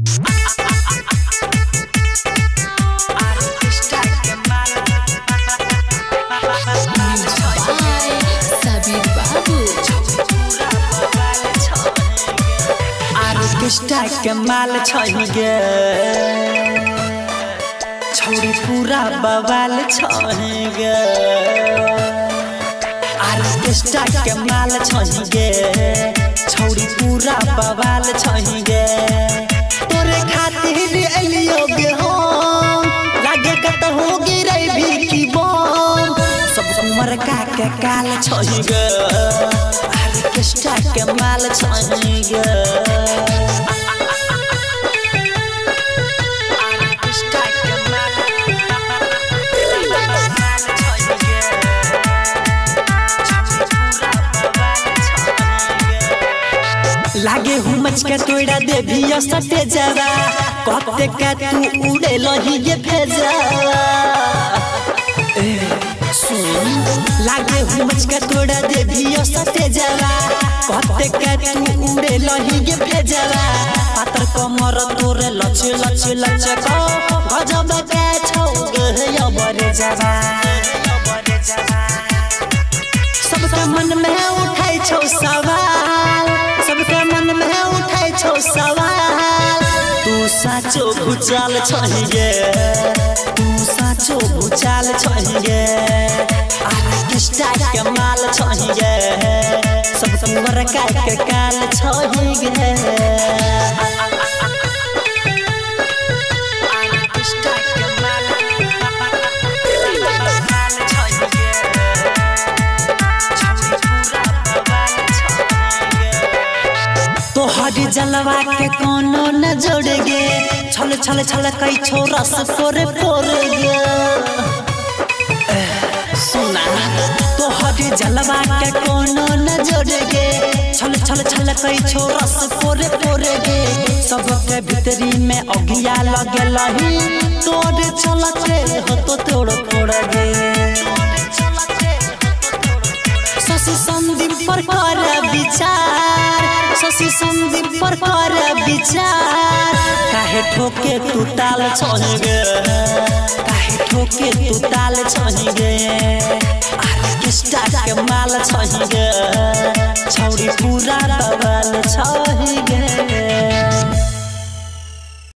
Orchestra के माल छहिगे छौरी पूरा बवाल छहिगे ऑर्केस्ट्रा के माल छहिगे छौरी पूरा बवाल छहिगे तोरे खातिर एलियो गे हो लागे कत हो गिरै भी की बम सब उमर का के काल छहिगे ऑर्केस्ट्रा के माल छहिगे लागे हुमच के तोड़ा देवी सटे जरा कहते के तू उड़े लही ये भेजा लागे हुमच के तोड़ा देवी सटे जरा कहते के तू उड़े लही ये भेजा पातर कमर तोरे लच लच लच को गजब के छौगे या बरे जरा सबके मन में उठाई छौ सवाल सबके मन में उठाई छौ सवाल तू साचो भूचाल छहिगे तू साचो भूचाल छहिगे ऑर्केस्ट्रा के माल छहिगे सब कुंवर का के काल छहिगे तोहरी जलवा के कोनो न जोड़गे छल छल छल कई छोरा से पोरे गे सुना तोहरी जलवा के कोनो न जोड़गे छल छल छल कई छोरा से पोरे गे सबके भीतरी में अगिया लगे लही तोरे चलते हो तो तोड़ गे शशि संदीप पर कर विचार शशि संदीप पर कर विचार काहे ठोके तू ताल छहिगे काहे ठोके तू ताल छहिगे ऑर्केस्ट्रा के माल छहिगे छौरी पूरा बवाल छहिगे।